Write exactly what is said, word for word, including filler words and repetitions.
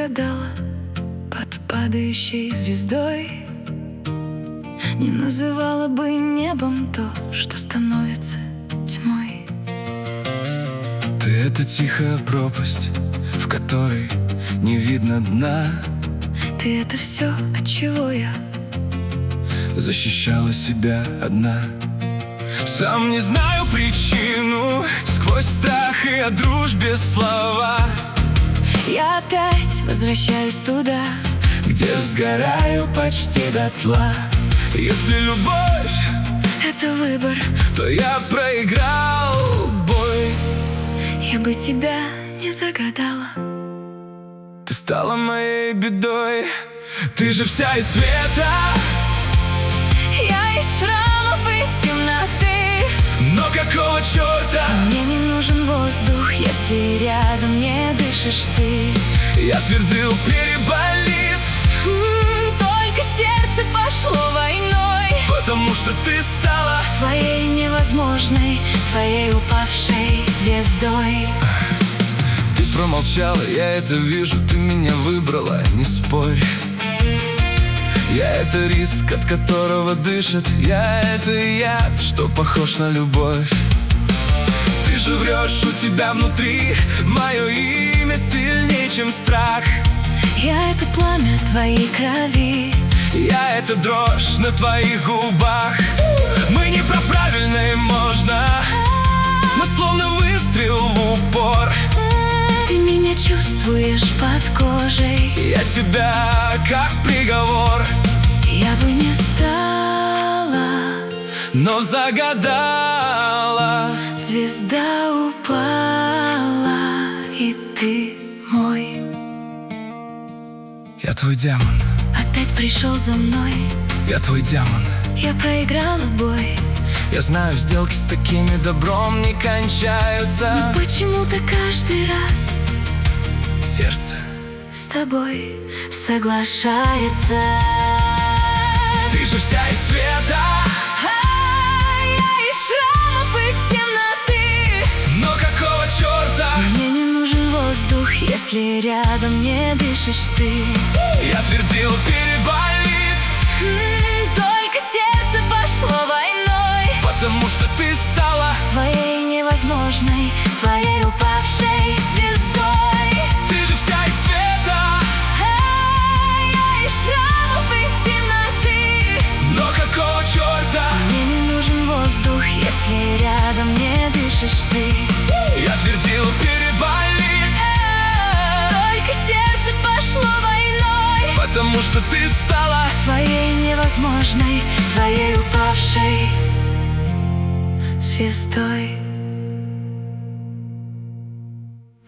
загадала под падающей звездой, не называла бы небом то, что становится тьмой. Ты — это тихая пропасть, в которой не видно дна. Ты — это все, от чего я защищала себя одна. Сам не знаю причину, сквозь страх и о дружбе слова Я опять возвращаюсь туда, где сгораю почти дотла. Если любовь — это выбор, то я проиграл бой. я бы тебя не загадала. Ты стала моей бедой. Ты же вся из света, Я из шрамов и темноты. но какого черта? Мне не нужен воздух, если рядом не дышишь ты. Я твердил, переболит, М, Только сердце пошло войной, потому что ты стала твоей невозможной, твоей упавшей звездой. Ты промолчала, я это вижу, ты меня выбрала, не спорь. Я — это риск, от которого дышит. Я — это яд, что похож на любовь. Ты же врешь, у тебя внутри мое имя сильнее, чем страх. Я — это пламя твоей крови, Я — это дрожь на твоих губах. Мы не про правильное можно, мы словно выстрел в упор. Ты меня чувствуешь под кожей, Я тебя как приговор, я бы не стала. но загадала. Звезда упала, и ты мой. Я твой демон, Опять пришел за мной, я твой демон. я проиграла бой. Я знаю, сделки с такими добром не кончаются. Но почему-то каждый раз Сердце, с тобой соглашается. ты же вся из света, А, Я из шрамов и темноты. но какого черта? Мне не нужен воздух, если рядом не дышишь ты. Я твердил, переболит, М, Только сердце пошло войной, потому что ты стала твоей невозможной, твоей упавшей звездой. Ты же вся из света, А, Я из шрамов и темноты. но какого черта? Мне не нужен воздух, если рядом не дышишь ты. Я твердил, переболит, Только сердце пошло войной, потому что ты стала твоей невозможной, твоей упавшей звездой.